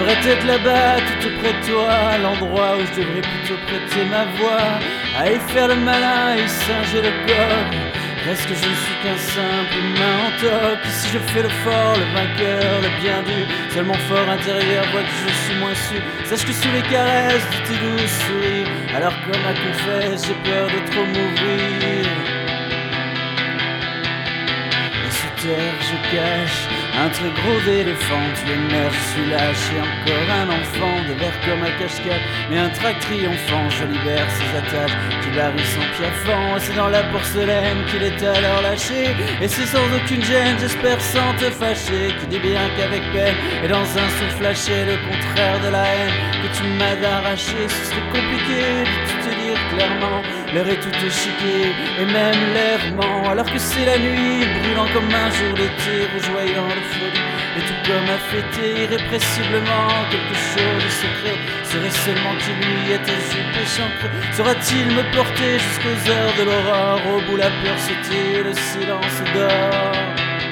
devrais être là-bas, tout auprès de toi, à l'endroit où je devrais plutôt prêter ma voix, à y faire le malin et singer le coq. Reste que je ne suis qu'un simple humain en toc. Si je fais le fort, le vainqueur, le bien dû, seul mon fort intérieur voit que je suis moins su. Sache que sous les caresses de tes douces souris, alors comme à confesse, j'ai peur de trop m'ouvrir. Et sous terre je cache un très gros éléphant, tu es mère, je suis lâche et encore un enfant, de verre comme un cache-cache, mais un trac triomphant, je libère ses attaches, qui barrissent en piaffant, et c'est dans la porcelaine qu'il est alors lâché, et c'est sans aucune gêne, j'espère sans te fâcher, qui dit bien qu'avec peine, et dans un souffle lâché, le contraire de la haine, que tu m'as d'arracher, ce serait compliqué de tout te dire clairement, l'air est tout échiqué, et même l'air ment, alors que c'est la nuit, brûlant comme un jour d'été, rougeoyant le folie, et tout comme à fêter irrépressiblement quelque chose de secret, serait seulement qu'il lui était jupe et chancre. Saura-t-il me porter jusqu'aux heures de l'aurore, au bout la peur se tait et le silence dort.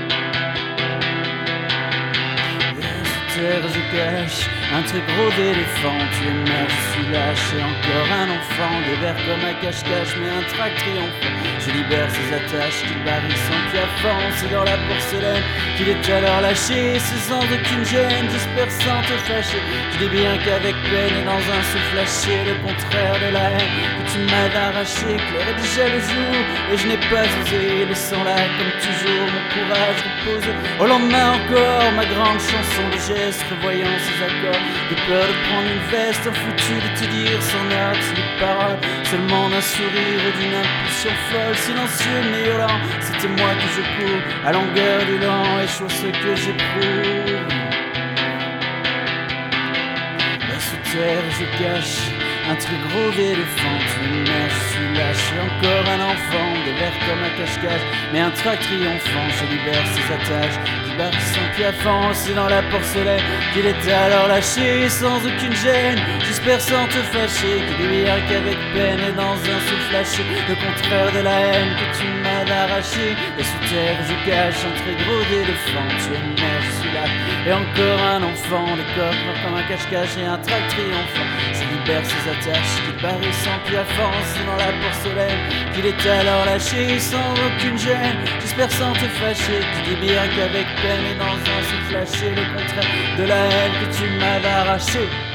Et sous terre je cache un très gros éléphant, tu es mère, je suis lâche et encore un enfant, des vers comme un cache-cache mais un trac triomphant, je libère ses attaches qu'il barrissent en piaffant, c'est dans la porcelaine qu'il est alors lâché, c'est sans aucune gêne, j'espère sans te fâcher, je dis bien qu'avec peine et dans un souffle lâché, le contraire de la haine que tu m'as d'arracher, clairait déjà le jour et je n'ai pas osé, laissant là comme toujours mon courage reposer, au lendemain encore ma grande chanson de gestes, revoyant ses accords, de peur de prendre une veste, un foutu de te dire sans acte ni parole, seulement d'un sourire ou d'une impulsion folle, silencieux mais hurlant, c'était moi que je cours à longueur du lent et chose ce que j'éprouve. Et sous terre je cache un très gros éléphant, tu es mère, je suis lâche et encore un enfant, des vers comme un cache-cache, mais un trac triomphant, je libère ses attaches, qui barrissent en piaffant, c'est dans la porcelaine qu'il était alors lâché, sans aucune gêne, j'espère sans te fâcher, qu'il dit bien qu'avec peine et dans un souffle lâché, le contraire de la haine que tu m'as d'arracher, et sous terre je cache un très gros éléphant, tu es mère, je suis là, et encore un enfant, des corps comme un cache-cache et un trac triomphant, je libère ses attaches, qu'il barrissent en piaffant, c'est dans la porcelaine qu'il est alors lâché, sans aucune gêne, j'espère sans te fâcher, qui dit bien qu'avec peine et dans un souffle lâché, le contraire de la haine que tu m'as d'arracher.